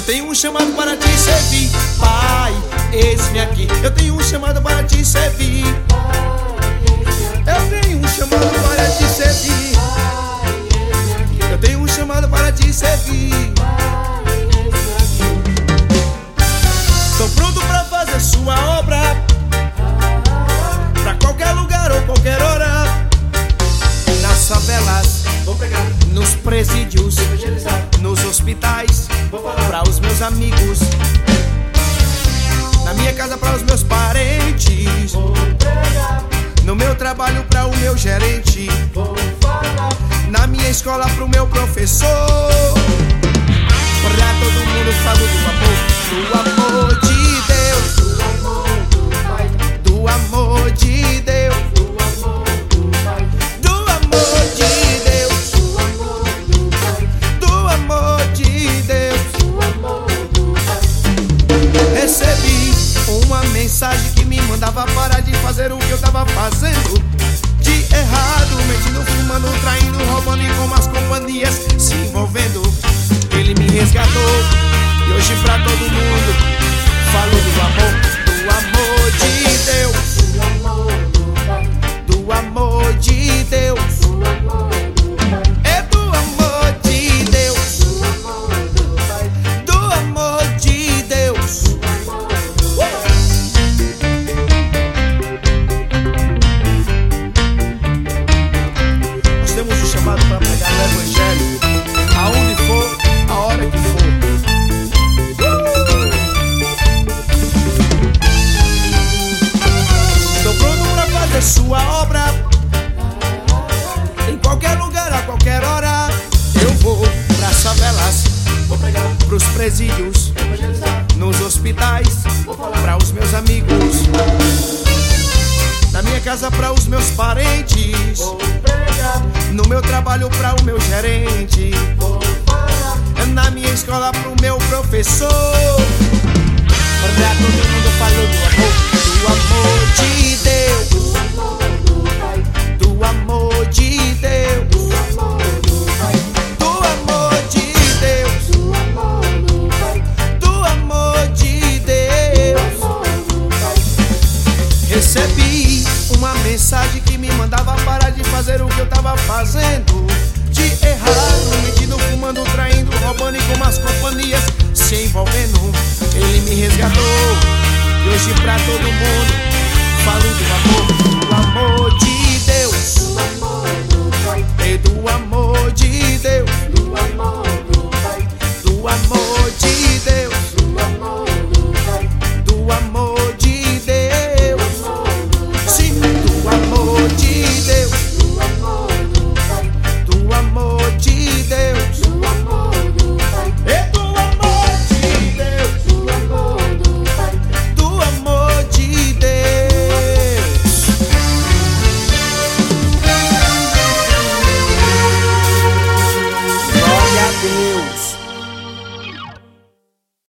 tenho um chamado para te servir, Pai, eis-me aqui. Eu tenho um chamado para te servir. Eu tenho um chamado para te servir. Eu tenho um chamado para te servir. Tô pronto pra fazer sua obra, pra qualquer lugar ou qualquer hora. Nas favelas, vou pregar, nos presídios, evangelizar, nos hospitais, vou falar pra os meus amigos, na minha casa pra os meus parentes, vou pregar, no meu trabalho pra o meu gerente, vou falar, na minha escola pro meu professor. Pra todo mundo falo do amor de Deus, do amor do Pai, do amor de Deus, do amor do Pai, do amor de Deus, do amor do Pai, do amor de Deus. do amor do Pai. Recebi uma mensagem que me mandava parar de fazer o que eu tava fazendo de errado, mentindo, fumando, traindo, roubando e com as companhias se envolvendo. Ele me resgatou e hoje pra todo mundo falo do amor de Deus, Do amor do Pai, do amor de Deus. do amor do Pai, É do amor de Deus, do amor do Pai, do amor de Deus. do amor do Pai. Nós temos um chamado para pregar o Evangelho, aonde for, a hora que for. Estou pronto para fazer sua obra, em qualquer lugar, a qualquer hora. Eu vou pras favelas, Vou pregar, pros presídios, evangelizar, nos hospitais, vou falar, para os meus amigos, na minha casa para os meus parentes, vou pregar, no meu trabalho para o meu gerente, vou falar, na minha escola pro meu professor. Pra todo mundo falou do amor de Deus, do amor do Pai, do amor de Deus, do amor do Pai, do amor de Deus, do amor do Pai, do amor de Deus. do amor do Pai. Recebi uma mensagem que me mandava parar de fazer o que eu tava fazendo de errado, mentindo, fumando, traindo, roubando e com umas companhias se envolvendo. Ele me resgatou e hoje pra todo mundo falo do amor